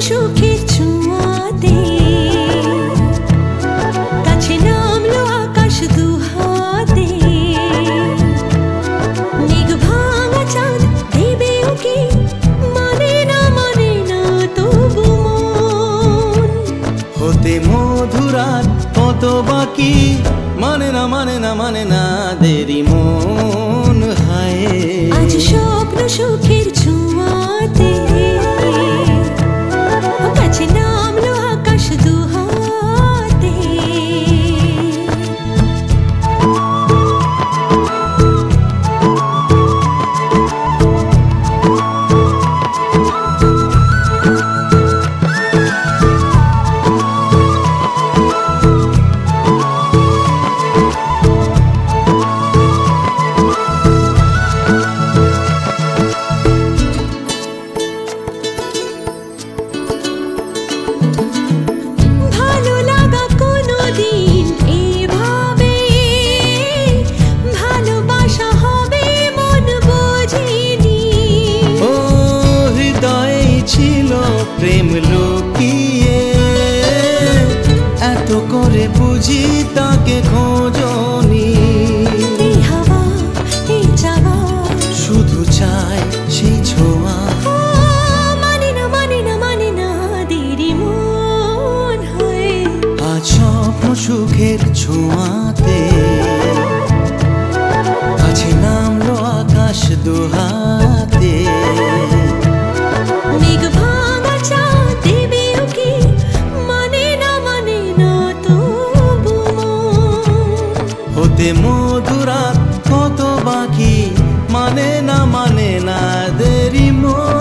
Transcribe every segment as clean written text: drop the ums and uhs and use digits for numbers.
সুখের ছোঁয়াতে কাছে নামলো আকাশ দুহাতে। মেঘ ভাঙা চাঁদ দেবে ওকে মানে না তবু মন হতে মধুরাত কত বাকি মানে না দেরি মন হায়। আজ স্বপ্ন সুখের ছোঁয়াতে কাছে নামলো আকাশ দুহাতে। প্রেম লুকিয়ে এত করে বুঝি তাকে খোঁজনি। এই হাওয়া এই চাওয়া শুধু চাই সেই ছোঁয়া মানে না দেরি মন হয়। আজ স্বপ্ন সুখের ছোঁয়াতে কাছে নামলো আকাশ দুহাতে। মেঘ ভাঙা চাঁদ দেবে ওকে মানে না তবু মন হতে মধুরাত কত বাকি মানে না দেরি মন।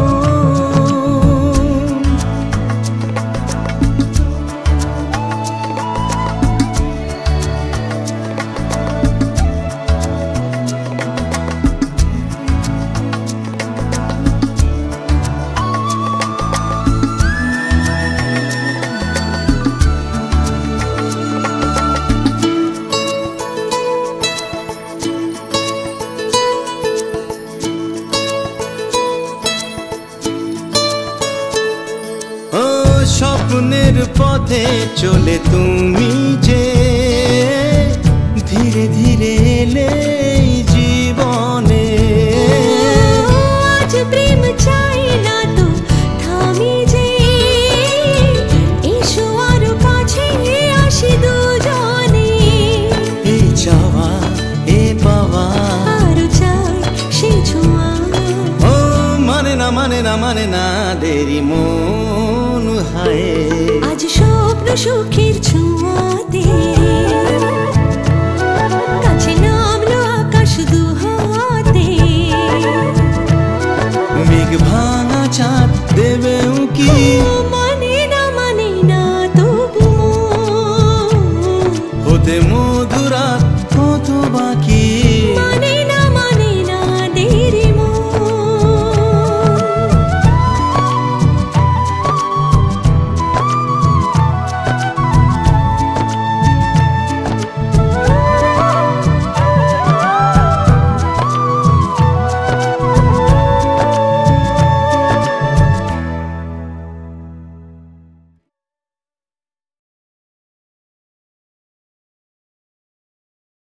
স্বপ্নের পথে চলে তুমি যে ধীরে ধীরে এলে জীবনে। আজ প্রেম চাই না তো থামি যে এসো আরো কাছে আসি দুজনে। এই চাওয়া এ পাওয়া আরো চাই সেই ছোঁয়া ও মানে না দেরি মন হায়। আজ স্বপ্ন সুখের ছোঁয়াতে কাছে নামলো আকাশ দুহাতে। মেঘ ভাঙা চাঁদ দেবে উকি